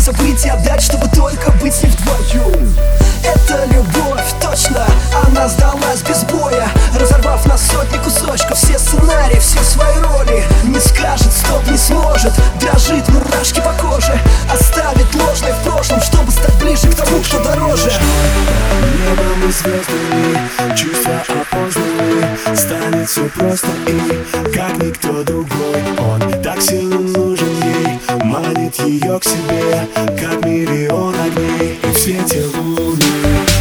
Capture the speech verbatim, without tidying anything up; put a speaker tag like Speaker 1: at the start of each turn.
Speaker 1: забыть и отдать, чтобы только быть не вдвоем. Это любовь, точно, она сдалась без боя, разорвав на сотни кусочков все сценарии, все свои роли. Не скажет стоп, не сможет, дрожит, мурашки по коже, оставит ложное в прошлом, чтобы стать ближе к тому, что дороже.
Speaker 2: Небом и звездами чувства опознаны, станет все просто и как никто другой. Он так сильно нужен ей, манит ее к себе, как миллион огней и в свете луны.